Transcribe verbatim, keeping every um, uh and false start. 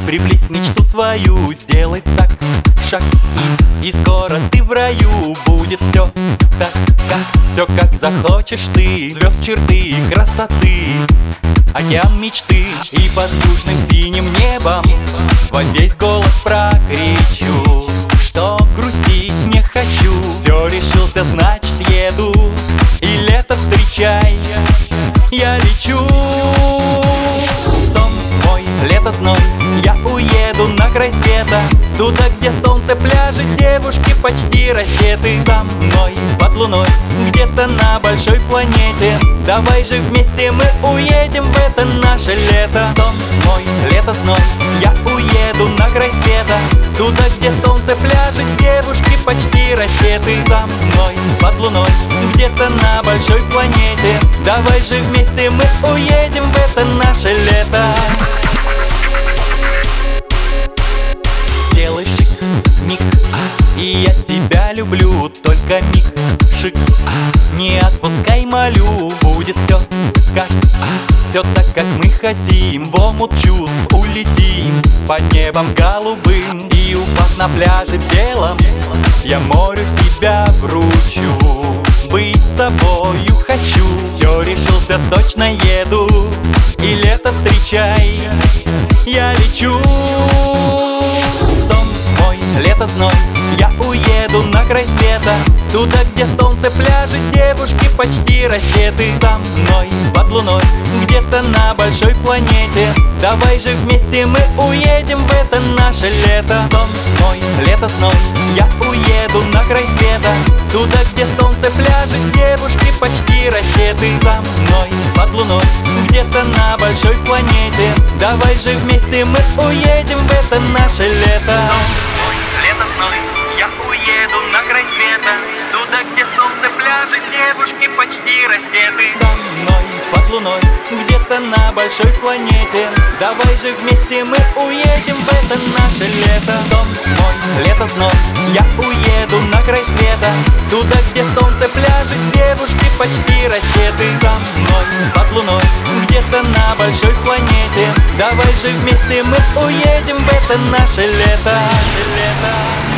Приблизь мечту свою, сделай так, шаг и, и скоро ты в раю. Будет все так, как, все как захочешь ты. Звезд, черты и красоты, океан мечты. И под южным синим небом во весь голос прокричу, что грустить не хочу. Все решился, значит еду, и лето встречай, я лечу. Сон мой, лето зной, я уеду на край света, туда, где солнце, пляжи, девушки почти раздеты. За мной под луной, где-то на большой планете. Давай же вместе мы уедем в это наше лето. Сон мой, лето зной, я уеду на край света, туда, где солнце, пляжи, девушки почти раздеты. За мной под луной, где-то на большой планете. Давай же вместе мы уедем в это наше лето. Сделай шик, миг, и я тебя люблю. Только миг, шик, не отпускай, молю. Будет все как, все так, как мы хотим. В омут чувств улетим под небом голубым. И упав на пляже белом, я морю себя вручу. Быть с тобою хочу, все решился, точно еду, и лето встречай, я лечу. Сон мой, лето зной, я уеду на край света, туда, где солнце, пляжи, девушки почти раздеты. За мной под луной, где-то на большой планете. Давай же вместе мы уедем в это наше лето. Сон мой, лето зной, я уеду на край света, туда, где солнце, пляжи, девушки почти раздеты. За мной под луной, где-то на большой планете. Давай же вместе мы уедем в это наше лето. Лето зной, я уеду на край света, туда, где солнце, пляжи, девушки почти раздеты. За мной под луной, где-то на большой планете. Давай же вместе мы уедем в это наше лето. Сон мой, лето зной, я уеду на край света, туда, где солнце, пляжи, девушки почти раздеты. За мной под луной, где-то на большой планете. Давай же вместе мы уедем в это наше лето. Лето.